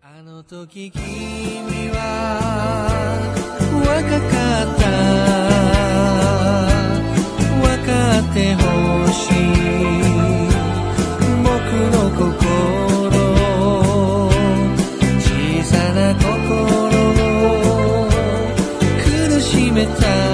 あの時君は若かった分かってほしい僕の心小さな心を苦しめた